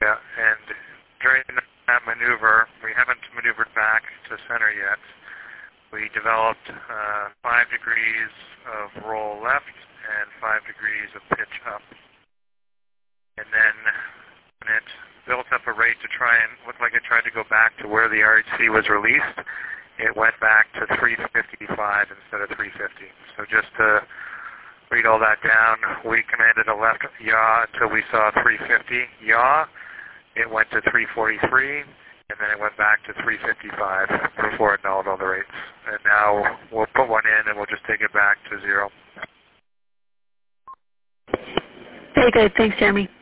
Yeah, and during that maneuver, we haven't maneuvered back to center yet. We developed 5 degrees of roll left and 5 degrees of pitch up. And then when it built up a rate to try and look like it tried to go back to where the RHC was released, it went back to 355 instead of 350. So just to read all that down, we commanded a left yaw until we saw 350 yaw. It went to 343, and then it went back to 355 before it nulled all the rates. And now we'll put one in and we'll just take it back to 0. Very good. Thanks, Jeremy.